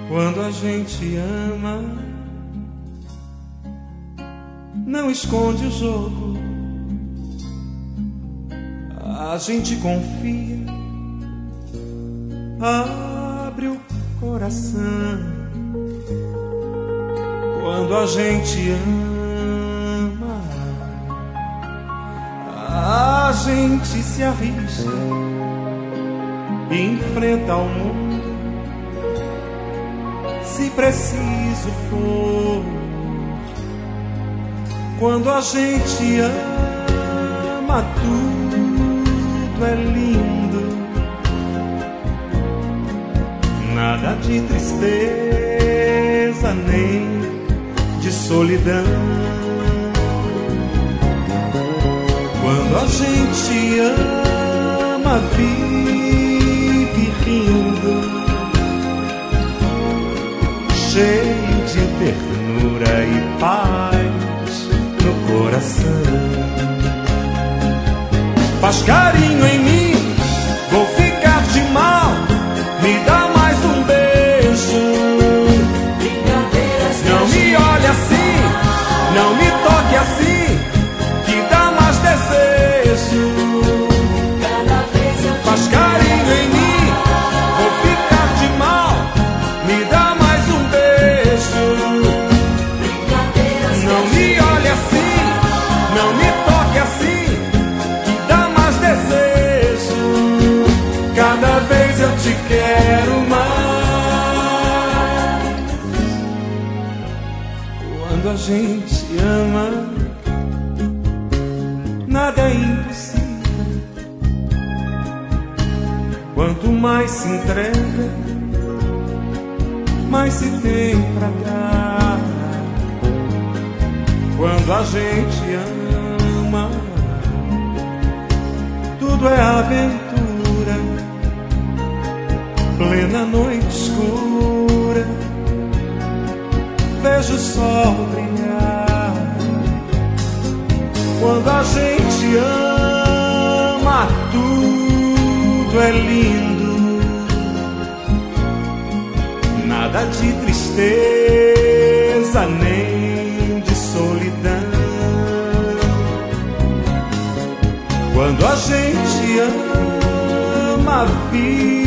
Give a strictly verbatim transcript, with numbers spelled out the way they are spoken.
Quando a gente ama, não esconde o jogo, a gente confia, abre o coração. Quando a gente ama, a gente se arrisca e enfrenta o mundo, se preciso for. Quando a gente ama, tudo é lindo, nada de tristeza nem de solidão. Quando a gente ama, vive rindo, cheio de ternura e paz no coração. Faz carinho em mim, vou ficar de mal, me dá mais um beijo. Não me olhe assim, não me toque assim, que dá mais desejo. Faz carinho em mim, vou ficar de mal, me dá mais um beijo. Não me olhe assim, não me toque assim, que dá mais desejo. Cada vez eu te quero mais. Quando a gente ama, nada é impossível. Quanto mais se entrega, mais se tem pra dar. Quando a gente ama, tudo é aventura, plena noite escura, vejo o sol brilhar. Quando a gente ama, tudo é lindo, nada de tristeza nem de solidão. Quando a gente ama, vive